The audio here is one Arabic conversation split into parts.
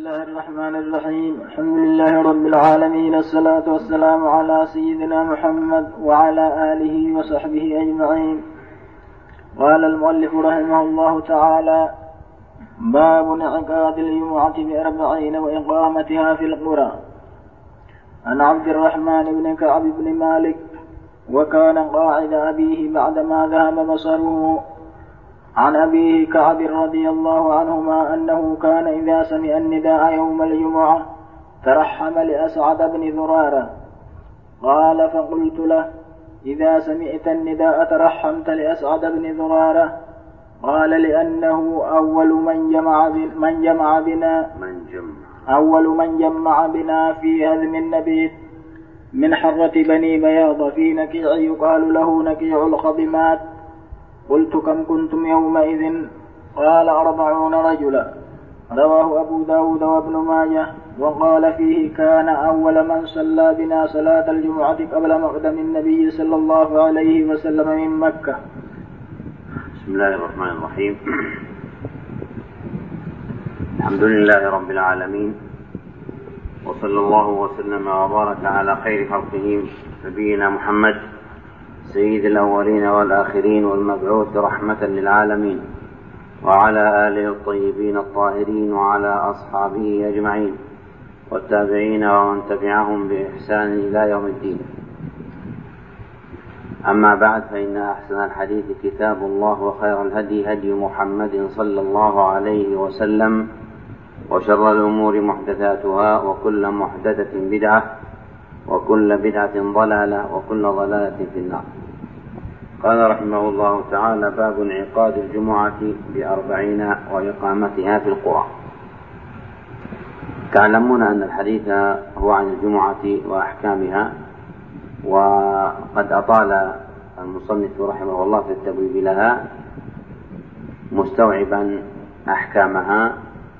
الله الرحمن الرحيم. الحمد لله رب العالمين، الصلاة والسلام على سيدنا محمد وعلى آله وصحبه أجمعين. قال المؤلف رحمه الله تعالى: باب انعقاد الجمعة ب40 وإقامتها في القرى. عن عبد الرحمن بن كعب بن مالك: وكان قاعد أبيه بعدما ذهب بصره. عن أبيه كعب رضي الله عنهما أنه كان إذا سمع النداء يوم الجمعة ترحم لأسعد بن ذرارة. قال: فقلت له: إذا سمعت النداء ترحمت لأسعد بن ذرارة؟ قال: لأنه أول من جمع بنا في هدم النبيذ من حرة بني بياض في نكيع يقال له نكيع الخضمات. قلت: كم كنتم يومئذ؟ قال: 40 رجلا. رواه أبو داود وابن ماجه. وقال فيه: كان أول من صلى بنا صلاة الجمعة قبل مقدم النبي صلى الله عليه وسلم من مكة. بسم الله الرحمن الرحيم. الحمد لله رب العالمين، وصلى الله وسلم وبارك على خير خلقه نبينا محمد سيد الأولين والآخرين والمبعوث رحمة للعالمين، وعلى آله الطيبين الطاهرين وعلى أصحابه أجمعين والتابعين ومن تبعهم بإحسان إلى يوم الدين. أما بعد، فإن أحسن الحديث كتاب الله، وخير الهدي هدي محمد صلى الله عليه وسلم، وشر الأمور محدثاتها، وكل محدثة بدعة، وكل بدعة ضلالة، وكل ضلالة في النار. قال رحمه الله تعالى: باب انعقاد الجمعة ب40 وإقامتها في القرى. تعلمون أن الحديث هو عن الجمعة وأحكامها، وقد أطال المصنف رحمه الله في التبويب لها مستوعبا أحكامها،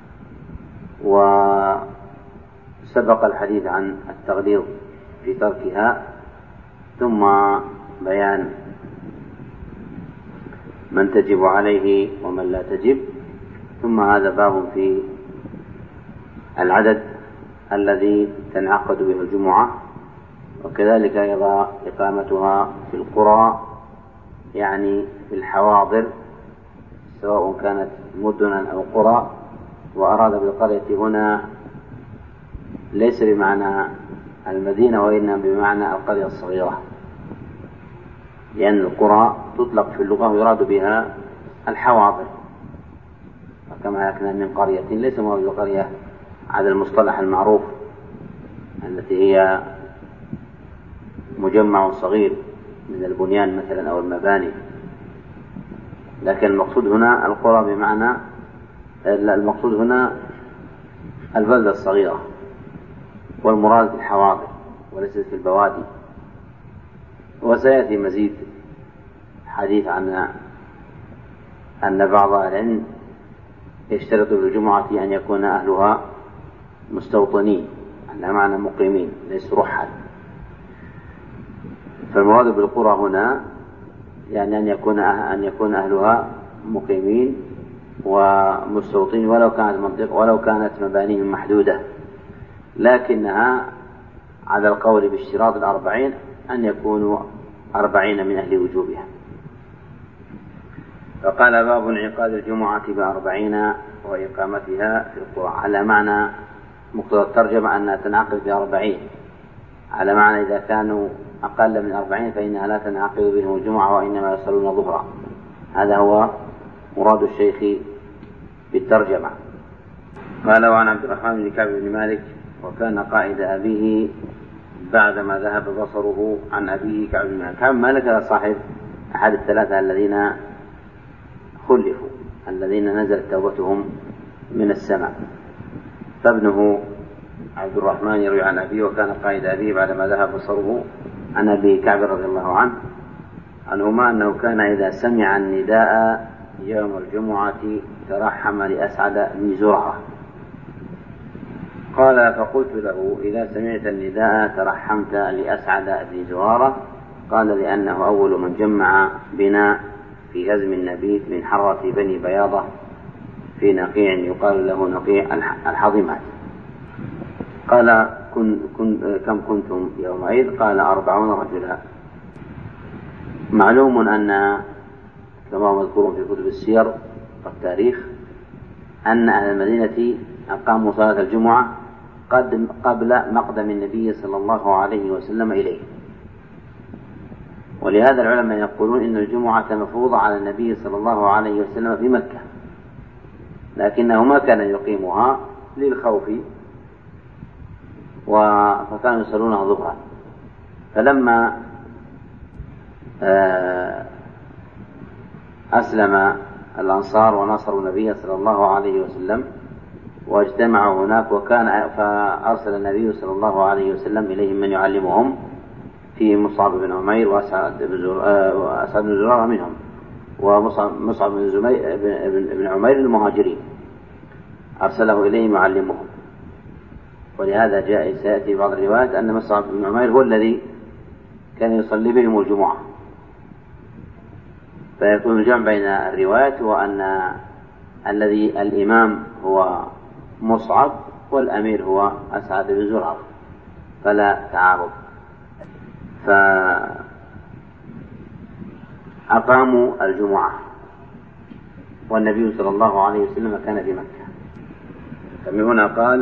وسبق الحديث عن التغليظ في تركها، ثم بيان من تجب عليه ومن لا تجب، ثم هذا باب في العدد الذي تنعقد به الجمعة، وكذلك أيضا إقامتها في القرى، يعني في الحواضر، سواء كانت مدنا أو قرى. وأراد بالقرية هنا ليس بمعنى المدينة، وإنما بمعنى القرية الصغيرة، لأن القرى تطلق في اللغة ويراد بها الحواضر، وكما يكن من قرية ليس مراد القرية على المصطلح المعروف التي هي مجمع صغير من البنيان مثلا أو المباني، لكن المقصود هنا القرى، بمعنى المقصود هنا البلدة الصغيرة، والمراد بالحواضر وليست في البوادي. وسيأتي مزيد حديث عن أن بعض العلم يشترط في الجمعة أن يكون أهلها مستوطنين، على معنى مقيمين ليسوا رحل. فالمراد بالقرى هنا يعني أن يكون أهلها مقيمين ومستوطنين، ولو كانت مبانيهم محدودة، لكنها على القول باشتراط 40 أن يكونوا 40 من أهل وجوبها. فقال: باب انعقاد الجمعة ب40 وإقامتها في القرى، على معنى مقتضى الترجمة أنها تنعقد ب40، على معنى إذا كانوا أقل من 40 فإنها لا تنعقد بهم الجمعة وإنما يصلون ظهرا. هذا هو مراد الشيخ بالترجمة. قال: وعن عبد الرحمن بن كعب بن مالك: وكان قائد أبيه بعدما ذهب بصره. عن أبيه كعب بن مالك. كعب بن مالك هذا صاحب أحد الثلاثة الذين خلفوا، الذين نزلت توبتهم من السماء. فابنه عبد الرحمن يروي عن أبيه: وكان قائد أبيه بعدما ذهب بصره. عن أبي كعب رضي الله عنهما أنه كان إذا سمع النداء يوم الجمعة ترحم لأسعد بن زرعة. قال: فقلت له: إذا سمعت النداء ترحمت لأسعد بن زرارة؟ قال: لأنه أول من جمع بنا في هزم النبيذ من حرة بني بياضة في نقيع يقال له نقيع الحضمات. قال كم كنتم يومئذ؟ قال 40 رجلا. معلوم أن كما هو مذكور في كتب السير والتاريخ أن أهل المدينة أقاموا صلاة الجمعة قبل مقدم النبي صلى الله عليه وسلم إليه، ولهذا العلماء يقولون إن الجمعة مفروضة على النبي صلى الله عليه وسلم في مكة، لكنه ما كان يقيمها للخوف فكانوا يصلونها ظهرا. فلما أسلم الأنصار ونصروا النبي صلى الله عليه وسلم واجتمعوا هناك فأرسل النبي صلى الله عليه وسلم إليهم من يعلمهم، فيه مصعب بن عمير وأسعد بن زرارة منهم، ومصعب بن عمير المهاجرين أرسله إليهم يعلمهم. ولهذا سيأتي في بعض الروايات أن مصعب بن عمير هو الذي كان يصلي بهم الجمعة، فيكون الجمع بين الروايات وأن الذي الإمام هو مصعب والأمير هو أسعد بن زرارة، فلا تعارض. فأقاموا الجمعة والنبي صلى الله عليه وسلم كان في مكة. فمن هنا قال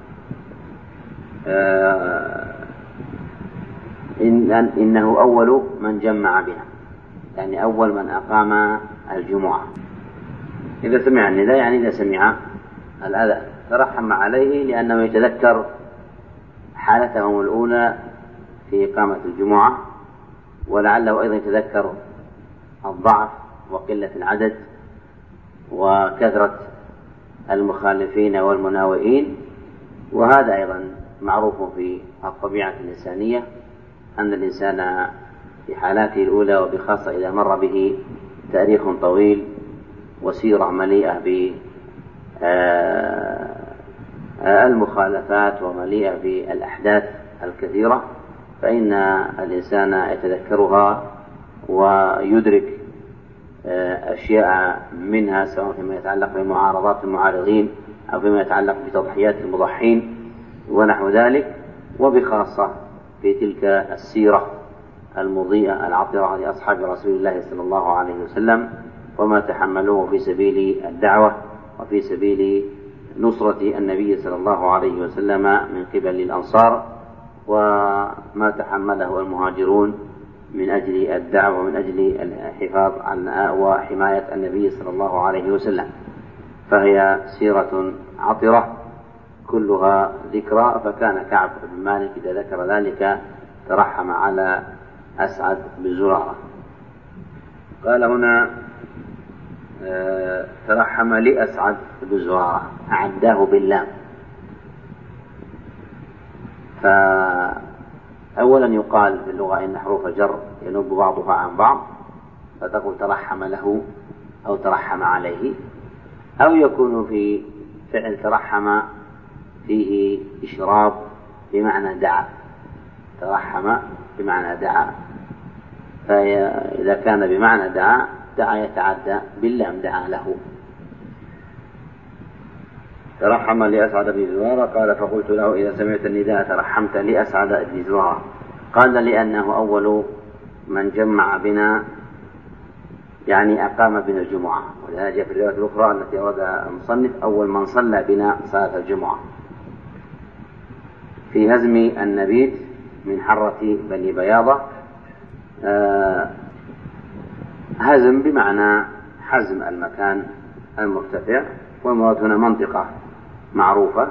إنه أول من جمع بنا، يعني أول من أقام الجمعة. إذا سمع النداء يعني إذا سمع الأذان ترحم عليه، لأنه يتذكر حالتهم الأولى في إقامة الجمعة، ولعله أيضا يتذكر الضعف وقلة العدد وكثرة المخالفين والمناوئين. وهذا أيضا معروف في الطبيعة الإنسانية، أن الإنسان في حالاته الأولى وبخاصة إذا مر به تاريخ طويل وسيرة مليئة بالمخالفات ومليئة بالأحداث الكثيرة، فإن الإنسان يتذكرها ويدرك أشياء منها، سواء فيما يتعلق بمعارضات المعارضين أو فيما يتعلق بتضحيات المضحين ونحو ذلك، وبخاصة في تلك السيرة المضيئة العطرة لأصحاب رسول الله صلى الله عليه وسلم، وما تحملوه في سبيل الدعوة وفي سبيل نصرة النبي صلى الله عليه وسلم من قبل الأنصار، وما تحمله المهاجرون من أجل الدعوة ومن أجل الحفاظ عن وحماية النبي صلى الله عليه وسلم. فهي سيرة عطرة كلها ذكرى. فكان كعب بن مالك إذا ذكر ذلك ترحم على أسعد بن زرارة. قال هنا ترحم لأسعد بن زرارة، أعداه باللام. فأولا يقال في اللغة إن حروف الجر ينوب بعضها عن بعض، فتقول ترحم له أو ترحم عليه، أو يكون في فعل ترحم فيه إشراب بمعنى دعا، ترحم بمعنى دعا، فإذا كان بمعنى دعا يتعدى باللام دعا له. ترحم لأسعد بن زرارة. قال فقلت له إذا سمعت النداء ترحمت لأسعد بن زرارة؟ قال لأنه أول من جمع بنا، يعني أقام بنا الجمعة. ولهذا جاء في الرواية الأخرى التي أوردها المصنف أول من صلى بنا صلاة الجمعة في هزم النبيذ من حرة بني بياضة. هزم بمعنى حزم المكان المرتفع، والمراد هنا منطقة معروفة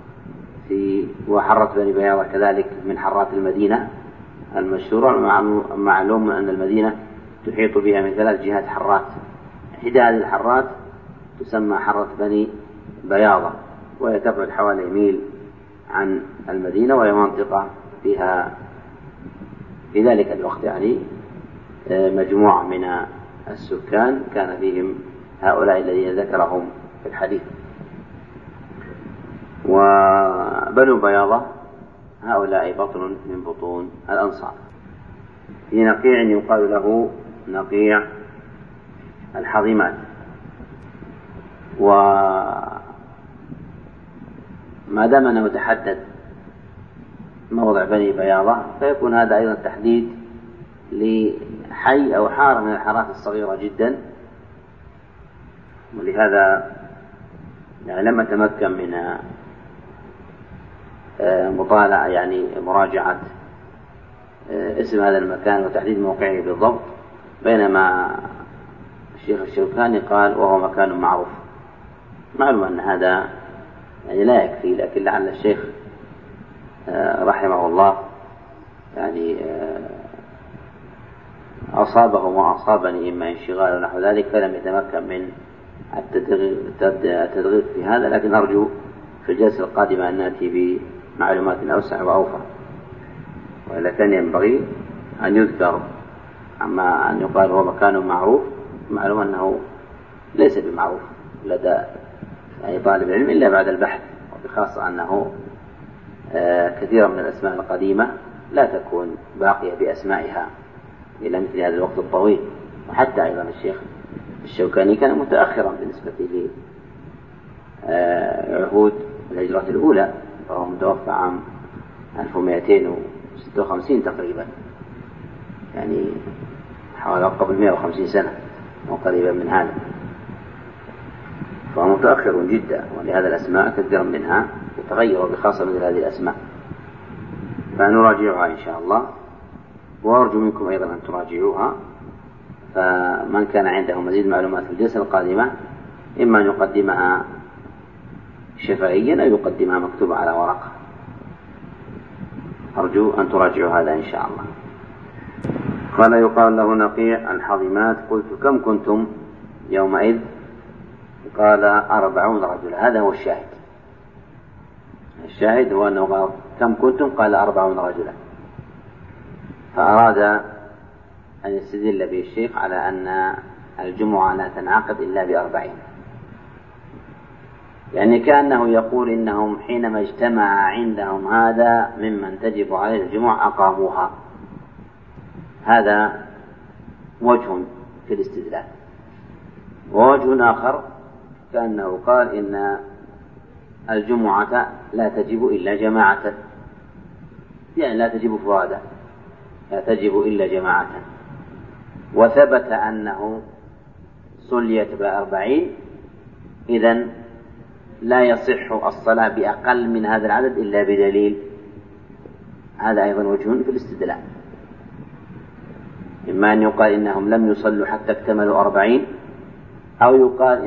وحرة بني بياضة كذلك من حرات المدينة المشهورة. معلوم أن المدينة تحيط بها من 3 جهات حرات، إحدى هذه الحرات تسمى حرة بني بياضة، وهي تبعد حوالي ميل عن المدينة، وهي منطقة فيها في ذلك الوقت يعني مجموعة من السكان كان فيهم هؤلاء الذين ذكرهم في الحديث. وبنو بياضة هؤلاء بطن من بطون الأنصار. في نقيع يقال له نقيع الحظيمات. وما دام أنه تحدد موضع بني بياضة، فيكون هذا أيضا تحديد لحي أو حارة من الحارات الصغيرة جدا. ولهذا يعني لما تمكن من مطالعة يعني مراجعة اسم هذا المكان وتحديد موقعه بالضبط، بينما الشيخ الشوكاني قال وهو مكان معروف. معلوم أن هذا يعني لا يكفي، لكن لعل الشيخ رحمه الله يعني أصابه ما أصابني إما انشغال ونحو ذلك، فلم يتمكن من التدقيق في هذا، لكن أرجو في الجلسة القادمة أن نأتي بمعلومات أوسع وأوفر، وإلا كان ينبغي أن يذكر. أما أن يقال هو مكان معروف، معلوم أنه ليس بمعروف لدى يعني طالب العلم إلا بعد البحث، وبخاصة أنه كثيرا من الأسماء القديمة لا تكون باقية بأسمائها إلى مثل هذا الوقت الطويل. وحتى أيضا الشيخ الشوكاني كان متأخرا بالنسبة لعهود الهجرة الأولى، وهو متوفى عام 1256 تقريبا، يعني حوالي قبل 150 سنة أو قريبا من هذا، فهو متأخر جدا. ولهذا الأسماء كثيرا منها يتغير بخاصة مثل هذه الأسماء، فنراجعها إن شاء الله، وأرجو منكم أيضا أن تراجعوها. فمن كان عنده مزيد معلومات في الجلسة القادمة إما أن يقدمها شفهيا أو يقدمها مكتوبة على ورقة. أرجو أن تراجعوا هذا إن شاء الله. قال يقال له نقيع الحظيمات: قلت كم كنتم يومئذ؟ قال 40 رجلا. هذا هو الشاهد. الشاهد هو أنه قال كم كنتم؟ قال 40 رجلا، فأراد أن يستدل به الشيخ على أن الجمعة لا تنعقد إلا ب40، يعني كأنه يقول إنهم حينما اجتمع عندهم هذا ممن تجب عليه الجمعة أقاموها. هذا وجه في الاستدلال. ووجه آخر كأنه قال إن الجمعة لا تجب إلا جماعة، يعني لا تجب فرادا، لا تجب إلا جماعة، وثبت أنه صليت ب40، إذن لا يصح الصلاة بأقل من هذا العدد إلا بدليل. هذا أيضا وجه في الاستدلال. إما أن يقال إنهم لم يصلوا حتى اكتملوا 40، أو يقال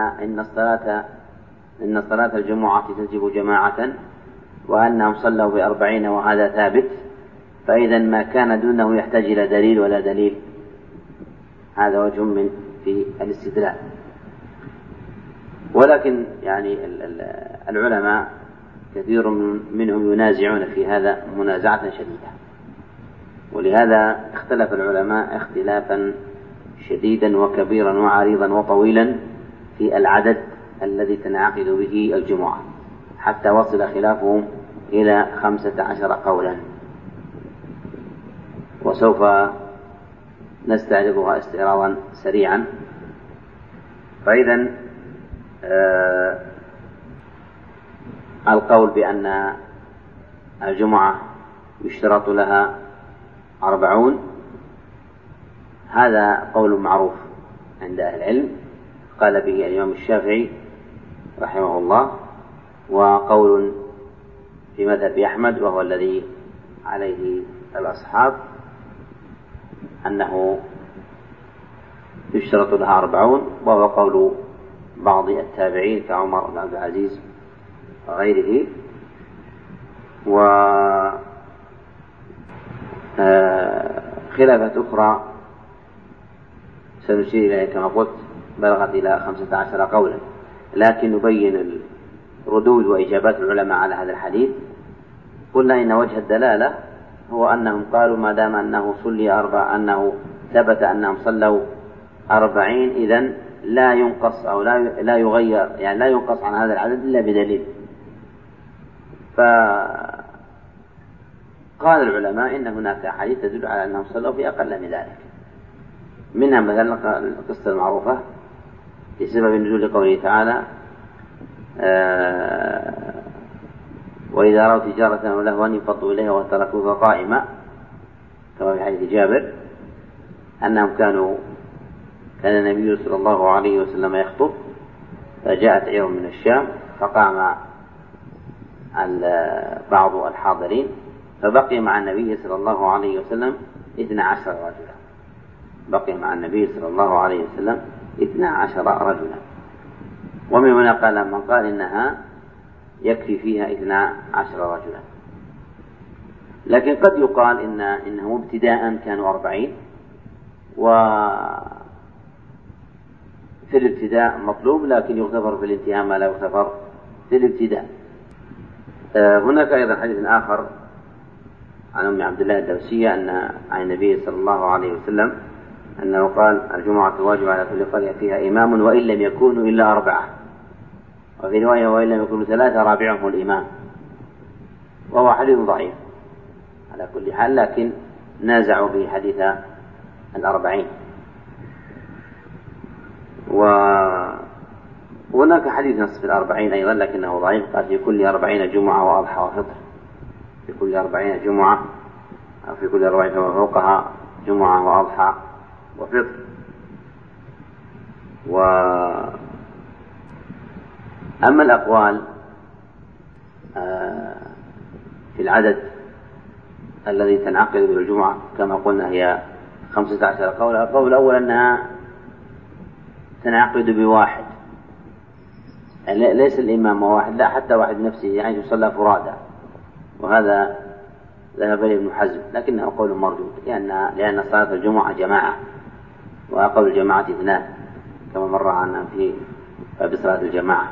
إن صلاة الجمعة تجب جماعة وأنهم صلوا ب40 وهذا ثابت، فإذا ما كان دونه يحتاج إلى دليل ولا دليل. هذا وجه في الاستدلال. ولكن يعني العلماء كثير منهم ينازعون في هذا منازعة شديدة، ولهذا اختلف العلماء اختلافا شديدا وكبيرا وعريضا وطويلا في العدد الذي تنعقد به الجمعة، حتى وصل خلافهم إلى 15 قولا، وسوف نستعرضها استعراضا سريعا. فإذا القول بأن الجمعة يشترط لها 40، هذا قول معروف عند أهل العلم، قال به الإمام الشافعي رحمه الله، وقول في مذهب أحمد وهو الذي عليه الأصحاب أنه يشترط لها 40، وهو قول بعض التابعين كعمر بن عبد العزيز وغيره. خلافات أخرى سنشير إليها كما قلت بلغت إلى 15 قولا، لكن نبين الردود وإجابات العلماء على هذا الحديث. قلنا إن وجه الدلالة هو أنهم قالوا ما دام أنه صلي أنه ثبت أنهم صلوا 40، إذن لا ينقص أو لا يغير، يعني لا ينقص عن هذا العدد إلا بدليل. فقال العلماء إن هناك حديث تدل على أنهم صلوا في أقل من ذلك، منها مثلا القصة المعروفة بسبب نزول قوله تعالى وإذا رأوا تجارة أو لهوا انفضوا إليها وتركوها قائمة، كما في حديث جابر أنهم كان النبي صلى الله عليه وسلم يخطب، فجاءت عير من الشام فقام بعض الحاضرين، فبقي مع النبي صلى الله عليه وسلم 12 رجلا، بقي مع النبي صلى الله عليه وسلم 12 رجلا. ومن هنا قال من قال إنها يكفي فيها 12 رجلا. لكن قد يقال إنه ابتداء كانوا 40، وفي الابتداء مطلوب لكن يغتفر في الانتهاء ما لا يغتفر في الابتداء. هناك أيضا حديث آخر عن أم عبد الله الدوسية عن النبي صلى الله عليه وسلم أنه قال الجمعة واجب على كل قرية فيها إمام وإن لم يكونوا إلا 4، وفي رواية وإن لم يكونوا 3 رابعهم الإمام، وهو حديث ضعيف على كل حال، لكن نازعوا به حديث 40. وهناك حديث نصف 40 أيضا لكنه ضعيف، قال في كل 40 جمعة وأضحى وفطر، في كل 40 جمعة أو في كل 40 فما فوقها جمعة وأضحى وفطر. أما الأقوال في العدد الذي تنعقد به الجمعة كما قلنا هي 15 قول. القول الأول أنها تنعقد بواحد، يعني ليس الإمام واحد، لا حتى واحد نفسه، يعني يصلى فرادى، وهذا ذهب إليه ابن حزم لكنه قول مردود، لأن صلاة الجمعة جماعة، وقول الجماعة 2 كما مر عنا في باب صلاة الجماعة.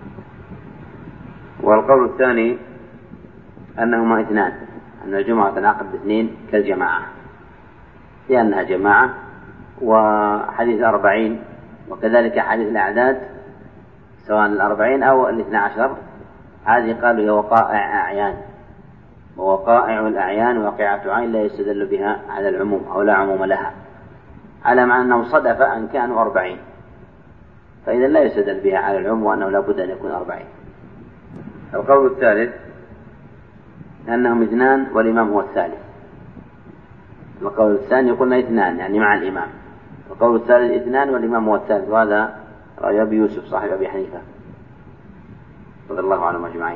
والقول الثاني أنهما 2، أن الجمعة تنعقد ب2 كالجماعة لأنها جماعة. وحديث 40 وكذلك حديث الأعداد سواء 40 أو 12 هذه قالوا هي وقائع أعيان، ووقائع الأعيان واقعة عين لا يستدل بها على العموم أو لا عموم لها، على مع أنه صدف أن كانوا 40، فإذا لا يستدل بها على العموم وأنه لا بد أن يكون 40. القول الثالث أنهم 2 والإمام هو الثالث. القول الثاني قلنا 2 يعني مع الإمام، القول الثالث 2 والإمام هو الثالث، وهذا رأي أبي يوسف صاحب أبي حنيفة رضي الله عنهم أجمعين.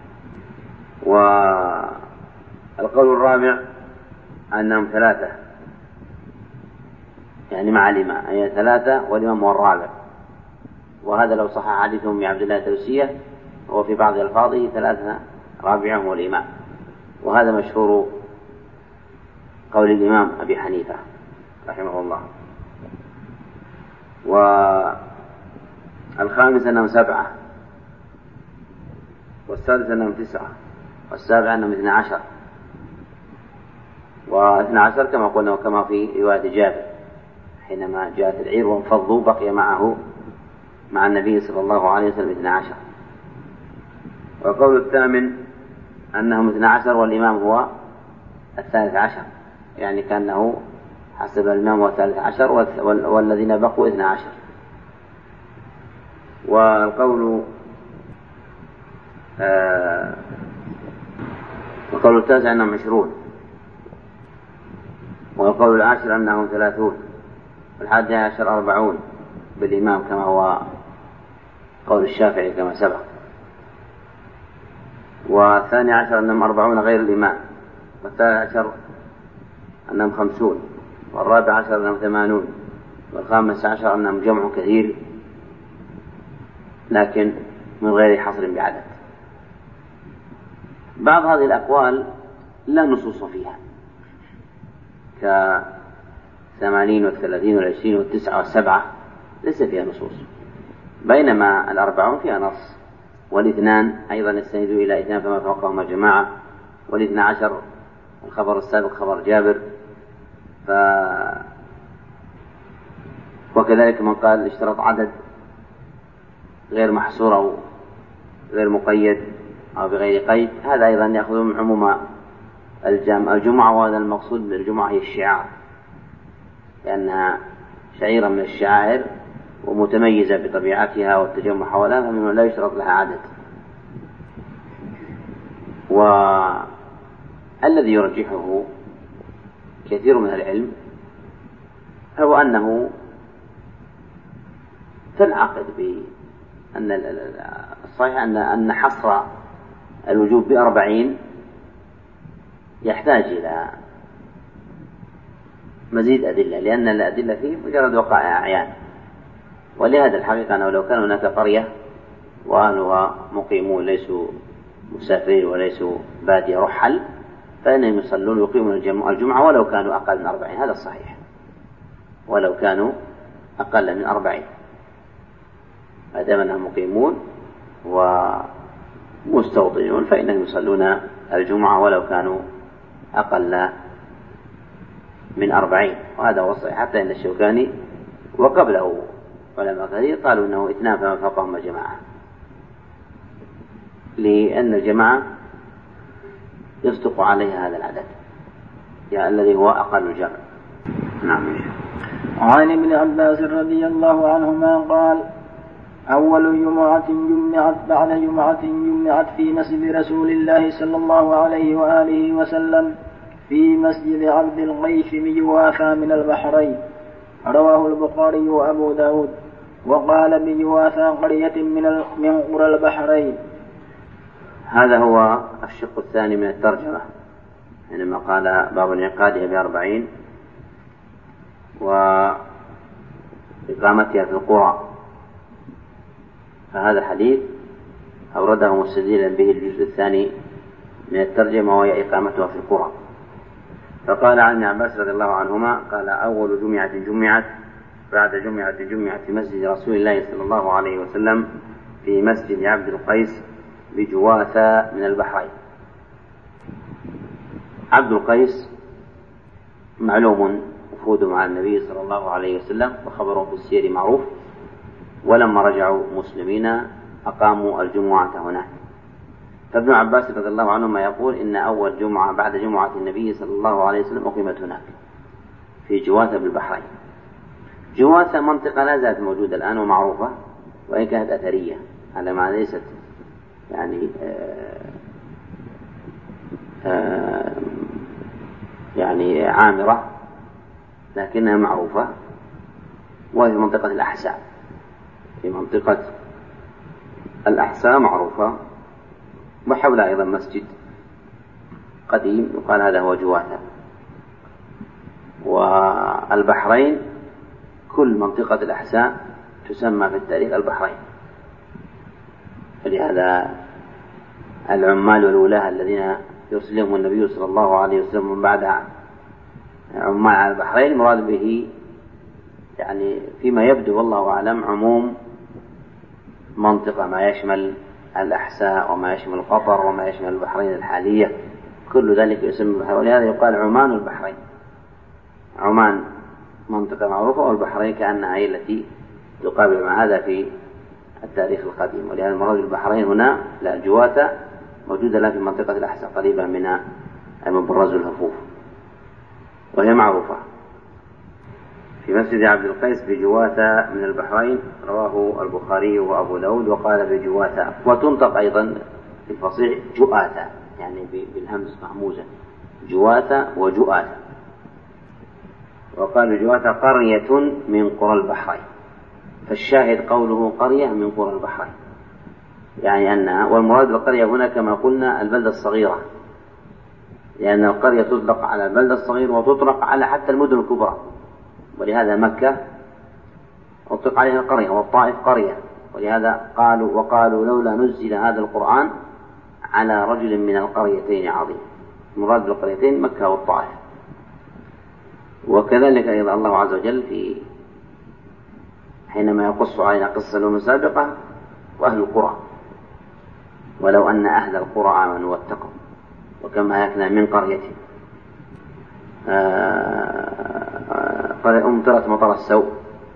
والقول الرابع أنهم 3 يعني مع الإمام، أي 3 والإمام هو الرابع، وهذا لو صح حديثهم من عبد الله الدوسية، وفي بعض ألفاظه 3 رابعهم هو الإمام، وهذا مشهور قول الإمام أبي حنيفة رحمه الله. والخامس أنهم 7، والسادس أنهم 9، والسابع أنهم 12، و12 كما قلنا وكما في رواية جابر حينما جاءت العير وانفضوا بقي معه مع النبي صلى الله عليه وسلم 12. والقول الثامن أنهم 12 والإمام هو 13، يعني كأنه حسب الإمام هو 13 والذين بقوا 12. والقول التاسع أنهم 20، والقول العاشر أنهم 30، والحادي عشر 40 بالإمام كما هو قول الشافعي كما سبق، والثاني عشر أنهم 40 غير الإمام، والثالث عشر أنهم 50، والرابع عشر أنهم 80، والخامس عشر أنهم جمع كثير لكن من غير حصر بعدد. بعض هذه الأقوال لا نصوص فيها ك80 و30 و20 و9 و7 ليس فيها نصوص، بينما 40 فيها نص، والاثنان أيضا يستند إلى 2 فما فوقهما جماعة، وال12 الخبر السابق خبر جابر. وكذلك من قال اشترط عدد غير محصور أو غير مقيد أو بغير قيد، هذا أيضا يأخذ من عموم الجمعة، وهذا المقصود بالجمعة هي الشعار، لأنها شعيرة من الشعائر ومتميزة بطبيعتها والتجمع حولها، فمن لا يشترط لها عدد. والذي يرجحه كثير من العلم هو أنه تنعقد بأن الصحيح أن حصر الوجوب ب40 يحتاج إلى مزيد أدلة، لأن الأدلة فيه مجرد وقائع أعيان. ولهذا الحقيقة أنه لو كان هناك قرية وأهلها مقيمون ليسوا مسافرين وليسوا بادية رحل فإنهم يصلون ويقيمون الجمعة ولو كانوا أقل من 40، هذا الصحيح، ولو كانوا أقل من 40 ما دام أنهم مقيمون ومستوطنون فإنهم يصلون الجمعة ولو كانوا أقل من 40، وهذا هو الصحيح. حتى إن الشوكاني وقبله علماء كثير قالوا أنه 2 فما فوقهم الجماعة، لأن الجماعة يصدق عليها هذا العدد يعني الذي هو أقل الجمع. نعم. وعن ابن عباس رضي الله عنهما قال: أول جمعة جمعت بعد جمعة جمعت في مسجد رسول الله صلى الله عليه وآله وسلم في مسجد عبد القيس بجوافة من البحرين، رواه البخاري وأبو داود. وقال بجوافة قرية من قرى البحرين. هذا هو الشق الثاني من الترجمة، حينما قال باب الانعقاد ب40 وإقامتها في القرى، فهذا الحديث أورده مستدلا به الجزء الثاني من الترجمة وهي إقامتها في القرى. فقال عن ابن عباس رضي الله عنهما قال: أول جمعة جمعت بعد جمعة جمعت في مسجد رسول الله صلى الله عليه وسلم في مسجد عبد القيس بجواثة من البحرين. عبد القيس معلوم وفود مع النبي صلى الله عليه وسلم وخبره في السير معروف، ولما رجعوا مسلمين أقاموا الجمعة هناك. فابن عباس رضي الله عنهما يقول إن أول جمعة بعد جمعة النبي صلى الله عليه وسلم أقيمت هناك في جواثة بالبحرين. جواثة منطقة لا زالت موجودة الآن ومعروفة، وإن كانت أثرية على ما ليست يعني عامرة، لكنها معروفة، وهي في منطقة الأحساء. في منطقة الأحساء معروفة، وحولها أيضا مسجد قديم يقال هذا هو جواثة. والبحرين كل منطقة الأحساء تسمى في التاريخ البحرين، فلهذا العمال والولاة الذين يرسلهم النبي صلى الله عليه وسلم من بعد عمال على البحرين مراد به يعني فيما يبدو والله أعلم عموم منطقة ما يشمل الأحساء وما يشمل قطر وما يشمل البحرين الحالية، كل ذلك يسمى البحرين، ولهذا يقال عمان البحرين. عمان منطقة معروفة، والبحرين كأنها هي التي تقابل مع هذا في التاريخ القديم، ولهذا المراد البحرين هنا لا جواثة موجودة لا في منطقة الأحساء قريبة من المبرز الهفوف، وهي معروفة في مسجد عبد القيس بجواثة من البحرين، رواه البخاري وأبو داود. وقال بجواثة، وتنطق أيضا في الفصيح جؤاثة، يعني بالهمز محموزة، جواثة وجؤاثة. وقال بجواثة قرية من قرى البحرين، فالشاهد قوله قرية من قرى البحرين، يعني أنها، والمراد بالقرية هنا كما قلنا البلدة الصغيرة، لأن القرية تطلق على البلدة الصغير وتطلق على حتى المدن الكبرى، ولهذا مكة أطلق عليها قرية والطائف قرية، ولهذا وقالوا لولا نزل هذا القرآن على رجل من القريتين عظيم. المراد بالقريتين مكة والطائف. وكذلك أيضا الله عز وجل في حينما يقص علينا قصة الأمم السابقة وأهل القرى، ولو أن أهل القرى آمنوا واتقوا وكم أهلكنا من قرية أمطرت مطر السوء،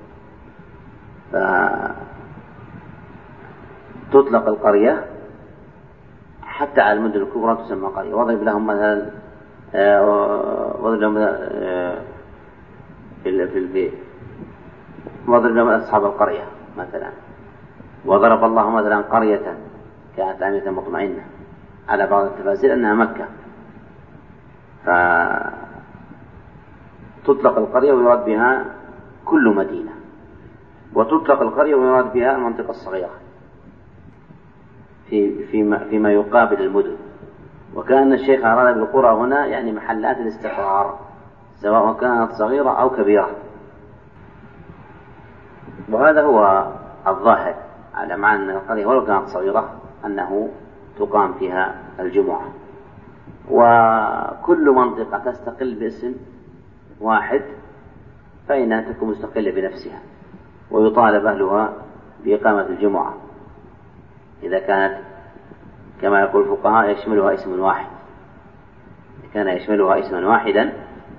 فتطلق القرية حتى على المدن الكبرى تسمى قرية. واضرب لهم مثلا واضرب لهم أصحاب القرية مثلا، وضرب الله مثلا قرية كانت آمنة مطمئنة على بعض التفاسير أنها مكة، فتطلق القرية ويراد بها كل مدينة، وتطلق القرية ويراد بها المنطقة الصغيرة فيما يقابل المدن. وكان الشيخ أراد بالقرى هنا يعني محلات الاستقرار سواء كانت صغيرة أو كبيرة، وهذا هو الظاهر على معنى أن القرية ولو كانت صغيرة أنه تقام فيها الجمعة. وكل منطقة تستقل باسم واحد فإنها تكون مستقلة بنفسها، ويطالب أهلها بإقامة الجمعة إذا كانت كما يقول الفقهاء يشملها اسم واحد. كان يشملها اسما واحدا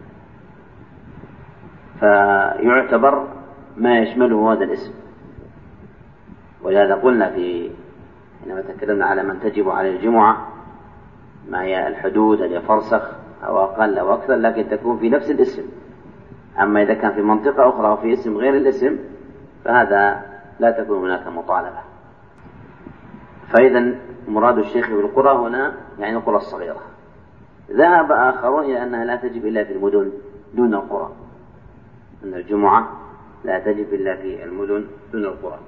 فيعتبر ما يشمله هذا الاسم. ولهذا قلنا حينما تكلمنا على من تجب عليه الجمعة ما هي الحدود أن يفرسخ أو أقل أو أكثر، لكن تكون في نفس الاسم. أما إذا كان في منطقة أخرى وفي اسم غير الاسم فهذا لا تكون هناك مطالبة. فإذا مراد الشيخ بالقرى هنا يعني القرى الصغيرة. ذهب آخرون إلى أنها لا تجب إلا في المدن دون القرى، أن الجمعة لا تجب إلا في المدن دون القرى.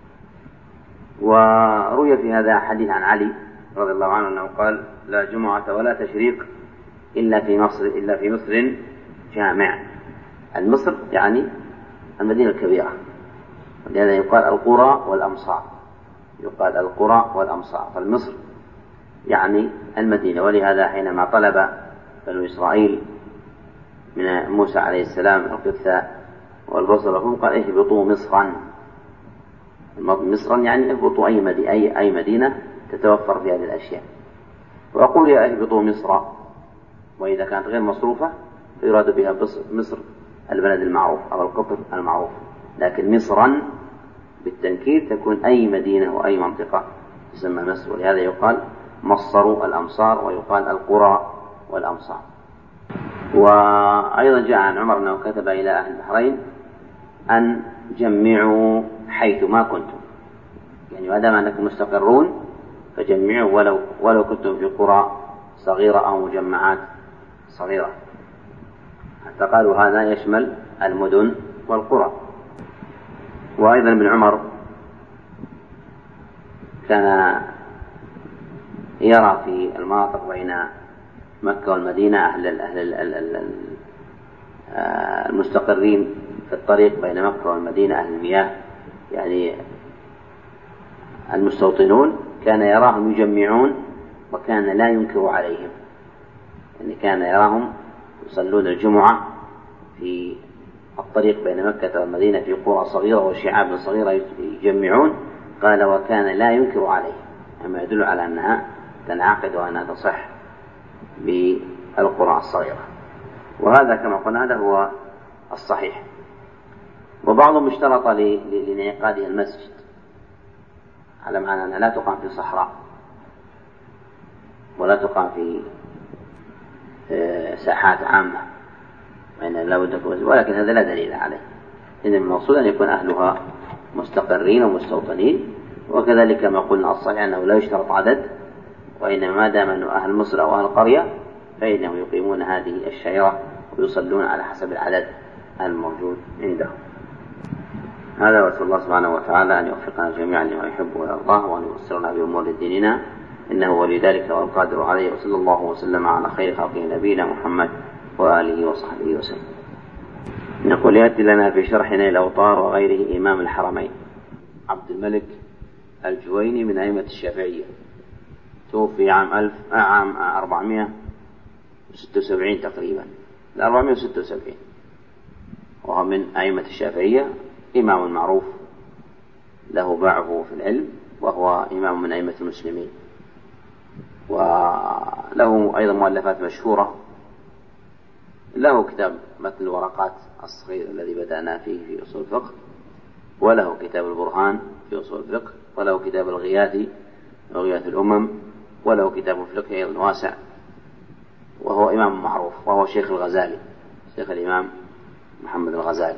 وروي في هذا حديث عن علي رضي الله عنه أنه قال: لا جمعة ولا تشريق إلا في مصر جامع. المصر يعني المدينة الكبيرة، ولهذا يقال القرى والأمصار، يقال القرى والأمصار. فالمصر يعني المدينة. ولهذا حينما طلب بنو إسرائيل من موسى عليه السلام القثاء والبصر لهم قال: اهبطوا مصرا. مصرا يعني اهبطوا أي مدينة تتوفر في هذه الأشياء. وأقول يا اهبطوا مصر، وإذا كانت غير مصروفة فيراد بها مصر البلد المعروف أو القطر المعروف، لكن مصرا بالتنكير تكون أي مدينة وأي منطقة تسمى مصر. ولهذا يقال مصروا الأمصار ويقال القرى والأمصار. وأيضا جاء عن عمر أنه كتب إلى أهل البحرين أن جمعوا حيث ما كنتم، يعني ما دام أنكم مستقرون فجمعوا ولو كنتم في قرى صغيرة أو مجمعات صغيرة، حتى قالوا هذا يشمل المدن والقرى. وأيضا ابن عمر كان يرى في المناطق بين مكة والمدينة أهل المستقرين في الطريق بين مكة والمدينة أهل المياه يعني المستوطنون، كان يراهم يجمعون وكان لا ينكر عليهم، يعني كان يراهم يصلون الجمعة في الطريق بين مكة والمدينة في قرى صغيرة وشعاب صغيرة يجمعون. قال: وكان لا ينكر عليه، أما يدل على أنها تنعقد وأنها تصح بالقرى الصغيرة. وهذا كما قلنا هذا هو الصحيح. وبعضهم اشترط لانعقادها المسجد على معنى أنها لا تقام في صحراء ولا تقام في ساحات عامة، ولكن هذا لا دليل عليه. إن المقصود أن يكون أهلها مستقرين ومستوطنين. وكذلك ما قلنا الصحيح أنه لا يشترط عدد، وإنما ما دام أنه أهل مصر أو أهل القرية فإنهم يقيمون هذه الشعيرة ويصلون على حسب العدد الموجود عندهم. هذا، وأسأل الله سبحانه وتعالى أن يوفقنا جميعا لما يحب ويرضاه، وأن يبصرنا بأمور ديننا، إنه ولي ذلك والقادر عليه. وصلى الله وسلم على خير خلقه نبينا محمد وآله وصحبه وسلم. نقول: يأتي لنا في شرح نيل الأوطار وغيره إمام الحرمين عبد الملك الجويني من أئمة الشافعية، توفي عام 476 تقريبا، 476، وهو من أئمة الشافعية، إمام معروف له باعه في العلم، وهو إمام من أئمة المسلمين. وله أيضا مؤلفات مشهورة، له كتاب متن الورقات الصغير الذي بدأنا فيه في أصول الفقه، وله كتاب البرهان في أصول الفقه، وله كتاب الغياثي وغياث الأمم، وله كتاب الفقه أيضا واسع. وهو إمام معروف، وهو شيخ الغزالي، شيخ الإمام محمد الغزالي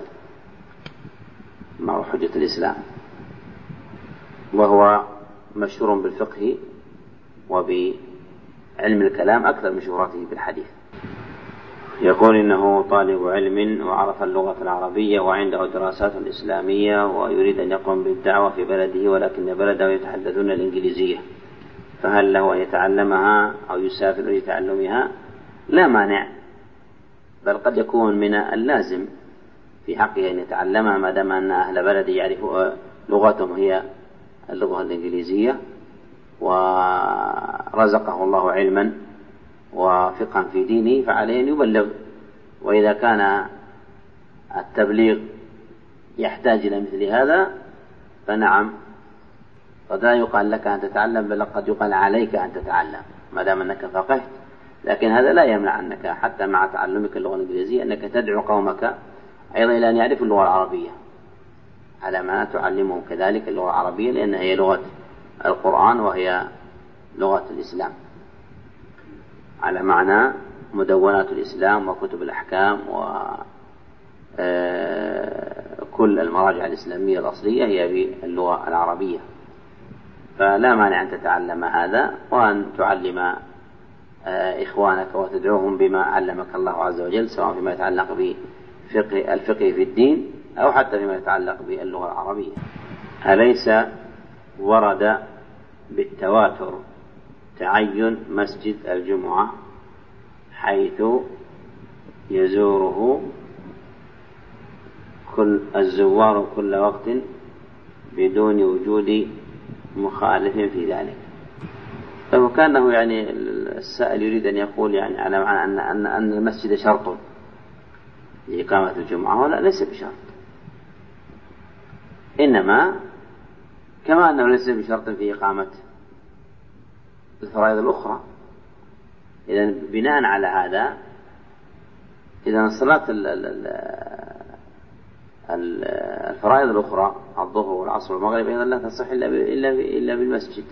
مع حجة الإسلام. وهو مشهور بالفقه علم الكلام أكثر من شهرته بالحديث. يقول إنه طالب علم وعرف اللغة العربية وعنده دراسات إسلامية ويريد أن يقوم بالدعوة في بلده، ولكن بلده يتحدثون الإنجليزية، فهل له أن يتعلمها أو يسافر لتعلمها؟ لا مانع، بل قد يكون من اللازم في حقه أن يتعلمها ما دام أن أهل بلده يعرفوا لغتهم هي اللغة الإنجليزية، ورزقه الله علما وفقها في دينه فعليه أن يبلغ. وإذا كان التبليغ يحتاج إلى مثل هذا فنعم، قد لا يقال لك أن تتعلم، بل قد يقال عليك أن تتعلم ما دام أنك فقهت. لكن هذا لا يمنع أنك حتى مع تعلمك اللغة الإنجليزية أنك تدعو قومك أيضا إلى أن يعرفوا اللغة العربية، على ما تعلمهم كذلك اللغة العربية، لأن هي لغة القرآن وهي لغة الإسلام، على معنى مدونات الإسلام وكتب الأحكام وكل المراجع الإسلامية الأصلية هي باللغة العربية. فلا مانع أن تتعلم هذا وأن تعلم إخوانك وتدعوهم بما علمك الله عز وجل، سواء فيما يتعلق بالفقه في الدين أو حتى فيما يتعلق باللغة العربية. أليس ورد بالتواتر تعين مسجد الجمعة حيث يزوره كل الزوار كل وقت بدون وجود مخالف في ذلك؟ فهو كأنه يعني السائل يريد أن يقول يعني على معنى أن المسجد شرط لإقامة الجمعة، ولا ليس بشرط، إنما كما أنه ليس بشرط في إقامة الفرائض الأخرى. إذن بناء على هذا، إذا صلاة الفرائض الأخرى الظهر والعصر والمغرب أيضا لا تصح إلا بالمسجد،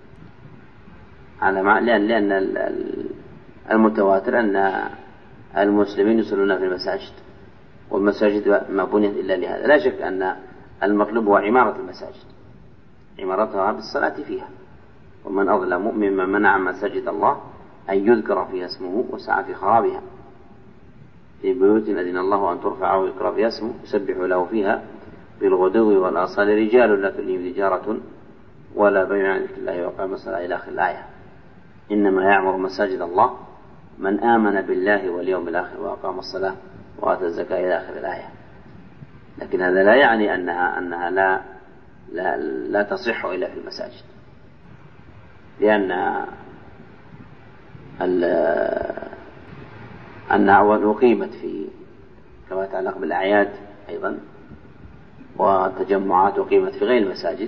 لأن المتواتر أن المسلمين يصلون في المساجد، والمساجد ما بنيت إلا لهذا. لا شك أن المطلوب هو عمارة المساجد، عمارتها بالصلاة فيها، ومن أظلم ممن منع مساجد الله أن يذكر فيها اسمه وسعى في خرابها. في بيوت أذن الله أن ترفع ويذكر فيها اسمه يسبح له فيها بالغدو والآصال رجال لا تلهيهم تجارة ولا بيع عن ذكر الله وإقام الصلاة إلى آخر الآية. إنما يعمر مساجد الله من آمن بالله واليوم الآخر وأقام الصلاة وآتى الزكاة إلى آخر الآية. لكن هذا لا يعني أنها لا تصح إلا في المساجد، لأن أنها أقيمت في كما يتعلق بالأعياد أيضا، والتجمعات أقيمت في غير المساجد.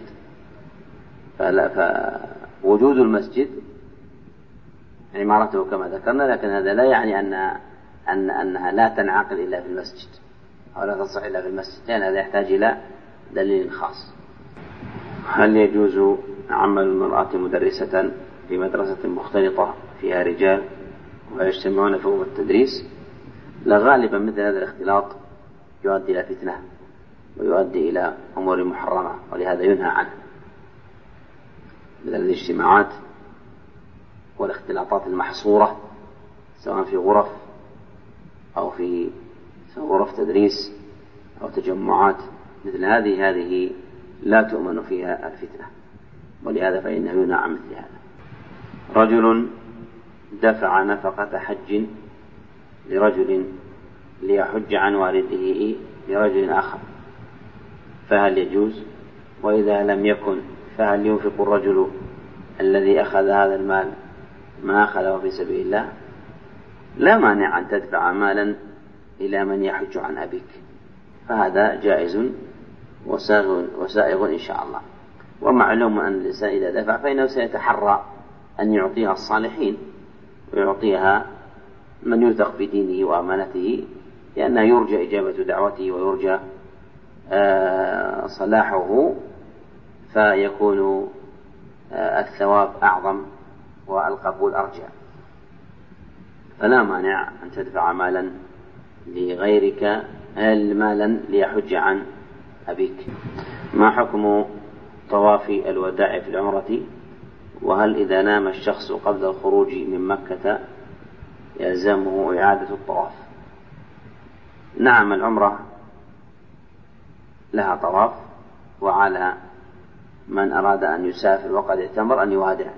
فوجود المسجد عمارته كما ذكرنا، لكن هذا لا يعني أنها لا تنعقد إلا في المسجد أو لا تصح إلا في المسجد، لأن هذا يحتاج إلى دليل خاص. هل يجوز عمل المرأة مدرسة في مدرسة مختلطة فيها رجال ويجتمعون في غرفة التدريس؟ لا، غالبا مثل هذا الاختلاط يؤدي إلى فتنة ويؤدي إلى أمور محرمة، ولهذا ينهى عنه، مثل الاجتماعات والاختلاطات المحصورة سواء في غرف أو في غرف تدريس أو تجمعات مثل هذه لا تؤمن فيها الفتنة، ولهذا فإنه ينهى عن مثل هذا. رجل دفع نفقة حج لرجل ليحج عن والده لرجل آخر، فهل يجوز؟ وإذا لم يكن فهل ينفق الرجل الذي أخذ هذا المال ما أخذه في سبيل الله؟ لا مانع أن تدفع مالا إلى من يحج عن أبيك، فهذا جائز وسائغ إن شاء الله. ومعلوم أن الإنسان إذا دفع فإنه سيتحرى أن يعطيها الصالحين ويعطيها من يوثق في دينه وأمانته، لأنه يرجى إجابة دعوته ويرجى صلاحه، فيكون الثواب أعظم والقبول أرجى. فلا مانع أن تدفع مالا لغيرك مالا ليحج عن أبيك. ما حكم طواف الوداع في العمرة وهل إذا نام الشخص قبل الخروج من مكة يلزمه إعادة الطواف؟ نعم، العمرة لها طواف، وعلى من أراد أن يسافر وقد اعتمر أن يوادع،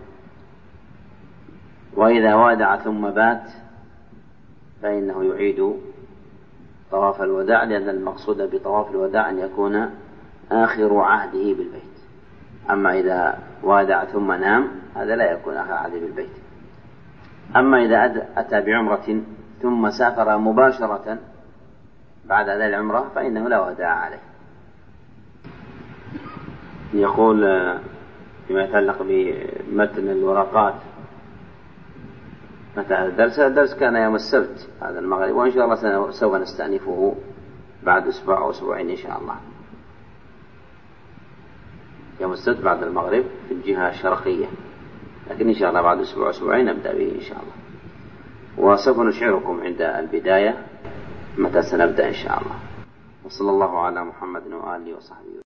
وإذا وادع ثم بات فإنه يعيد طواف الوداع، لأن المقصود بطواف الوداع أن يكون آخر عهده بالبيت. أما إذا وادع ثم نام هذا لا يكون آخر عهده بالبيت. أما إذا أتى بعمرة ثم سافر مباشرة بعد ذلك العمرة فإنه لا وداع عليه. يقول فيما يتعلق بمتن الورقات متى هذا الدرس؟ الدرس كان يوم السبت هذا المغرب، وإن شاء الله سوف نستأنفه بعد أسبوع أو أسبوعين إن شاء الله. يوم السبت بعد المغرب في الجهة الشرقية، لكن إن شاء الله بعد أسبوع أسبوعين نبدأ به إن شاء الله، وسوف نشعركم عند البداية متى سنبدأ إن شاء الله. وصلى الله على محمد وآله وصحبه.